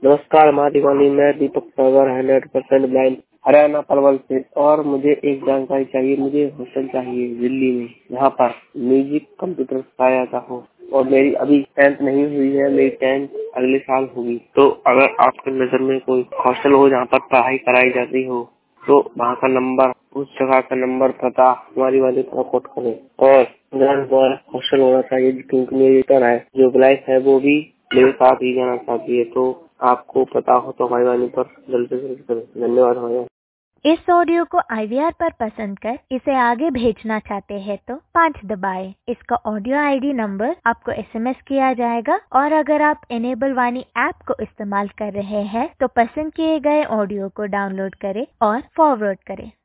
नमस्कार हमारी वाणी, मैं दीपक सागर 100% ब्लाइंड हरियाणा पलवल से। और मुझे एक जानकारी चाहिए, मुझे हॉस्टल चाहिए दिल्ली में, जहाँ पर म्यूजिक कंप्यूटर सिखाया जाता हो। और मेरी अभी 10th नहीं हुई है, मेरी 10th अगले साल होगी। तो अगर आपके नजर में कोई हॉस्टल हो जहाँ पर पढ़ाई कराई जाती हो, तो वहाँ का नंबर, उस जगह का नंबर, पता हमारी वाली को कोट करें। और हॉस्टल होना चाहिए, क्योंकि मेरी तरह जो ब्लाइंड है वो भी मेरे साथ ही जाना चाहती है। तो आपको पता हो तो हमारी वाणी पर जल्द से जल्द करें। धन्यवाद भैया। इस ऑडियो को IVR पर पसंद कर इसे आगे भेजना चाहते हैं तो 5 दबाएं। इसका ऑडियो ID नंबर आपको SMS किया जाएगा। और अगर आप इनेबल वाणी ऐप को इस्तेमाल कर रहे हैं तो पसंद किए गए ऑडियो को डाउनलोड करें और फॉरवर्ड करें।